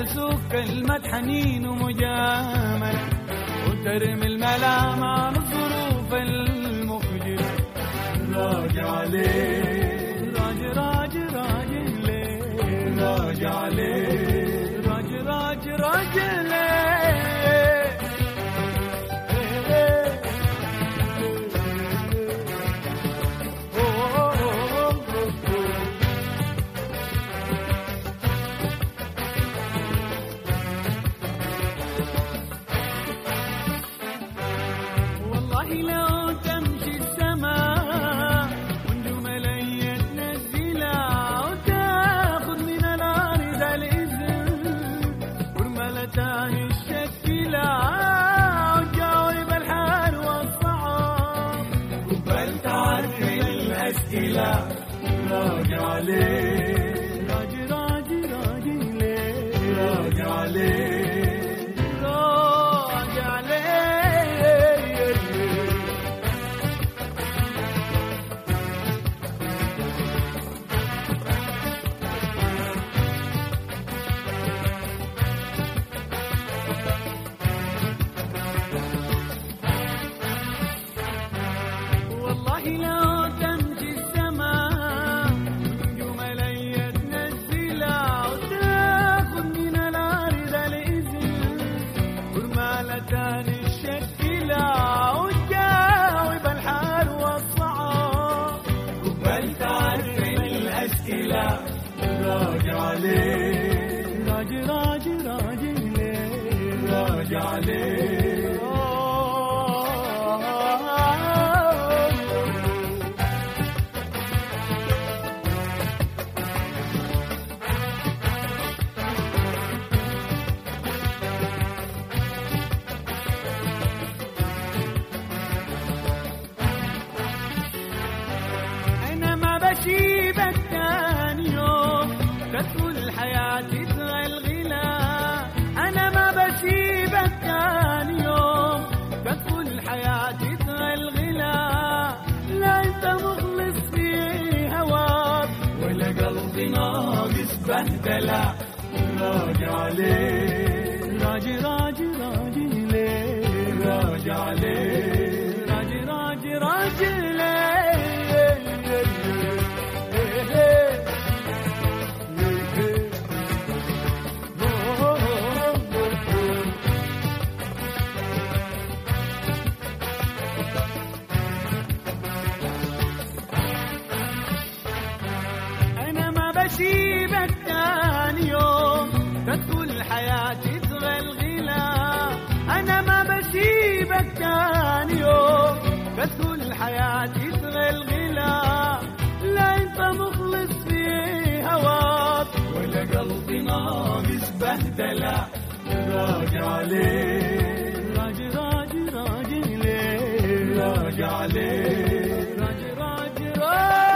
اسوق كلمة حنين ومجاملة وترمي الملام عن الظروف المخجلة. راجع ليه راجع ليه راجع ليه راجع ليه. والله لو تمشي السماء ونجوم ليل تنزلها وتاخذ من الارض الاذن ورملتان الشكلة وتجاوب الحال والصعب وقبل تعرف الاسئلة. راجع ليه راجع ليه راجع ليه راجع ليه. والله لو تمشي السماء نجوم ليل تنزلها وتاخذ من الارض الاذن ورمالتان الشكلة وتجاوب الحال والصعب وقبل تعرف الاسئلة. راجع ليه راجع ليه راجع ليه. أنا ما بسيبك تاني يوم تدخل الحياة تبغى الغلا. أنا ما بسيبك تاني يوم تدخل الحياة تبغى الغلا. لا أنت مخلص في هواك ولا قلبي ناقص بهدلة. راجع ليه راجع ليه راجع ليه راجع ليه. أنا ما بسيبك تاني يوم تدخل الحياة تبغى الغلا. أنا ما بسيبك تاني يوم تدخل الحياة تبغى الغلا. لا أنت مخلص في هواك ولا قلبي ناقص بهدلة. راجع ليه راجع ليه راجع ليه راجع